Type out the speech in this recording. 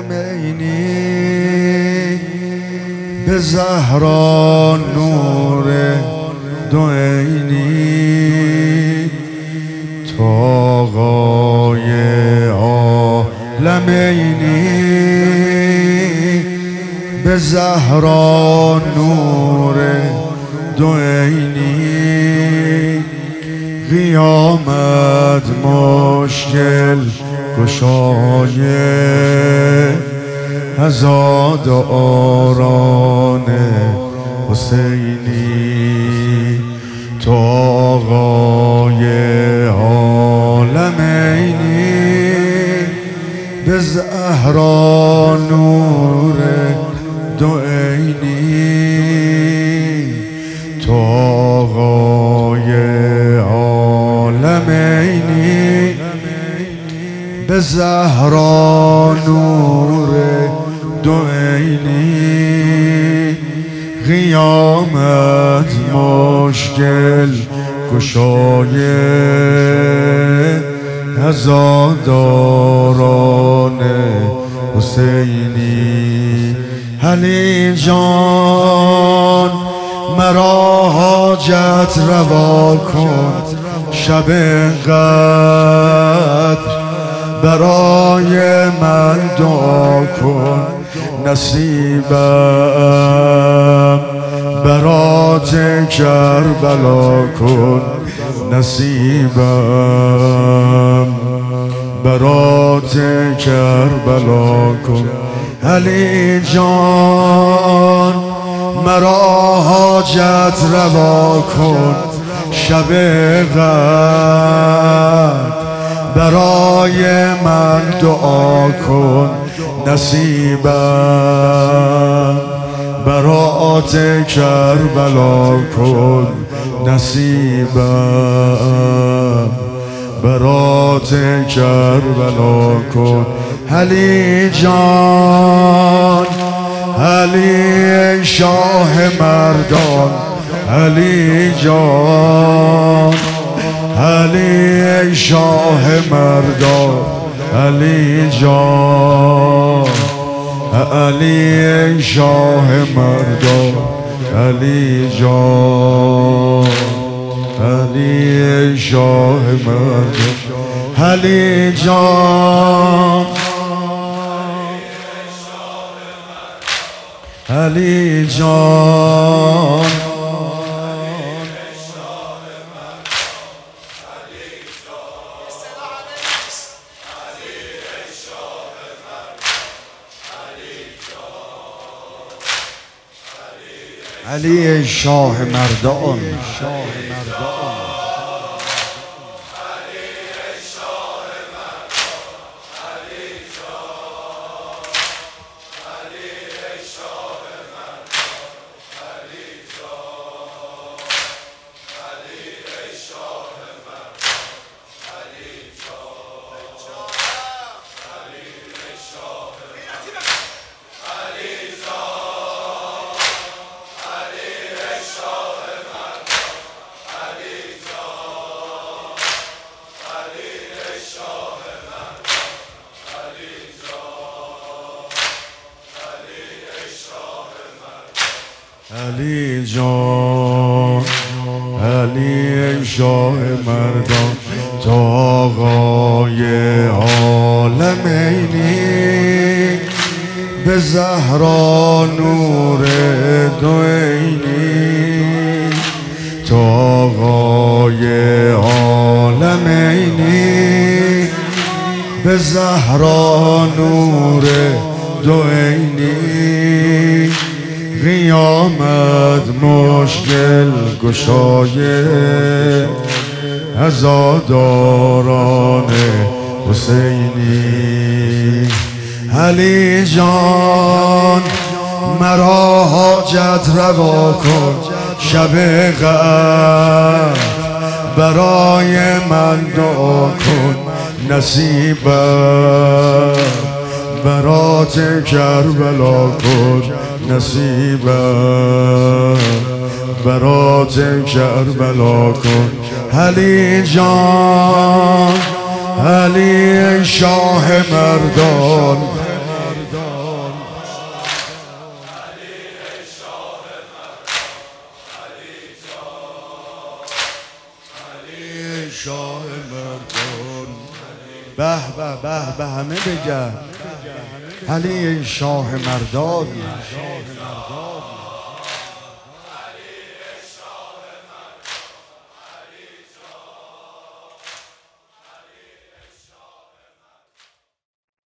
لمینی به زهرا نور دو عینی تو آقای عالمینی به زهرا نور دو عینی قیامت مشکل گشای عزاداران حسینی تو آقای عالمینی به زهرا نور دو عینی تو آقای عالمینی به زهرا نور دو عینی قیامت مشکل گشای عزاداران حسینی علی جان مرا حاجت روا کن شب قدر برای من دعا کن نصیبم برات کربلا کن نصیبم برات کربلا کن علی جان مرا حاجت روا کن شب قدر برای من دعا کن نصیبم برات کربلا کن نصیبم برات کربلا کن علی جان علی شاه مردان علی جان علی شاه مردان علی جان علی شاه مردان علی جان علی شاه مردان علی جان علی جان علی شاه مردان علی جان علی شاه مردان تو آقای عالمینی به زهرا نور دو عینی تو آقای عالمینی به زهرا نور دو عینی قیامت مشکل گشای عزاداران حسینی علی جان مرا حاجت روا کن شب قدر برای من دعا کن نصیبم برات کربلا کن نصیبم برات کربلا کن علی جان علی شاه مردان شاه مردان. به به به به همه بگن علی شاه مردان.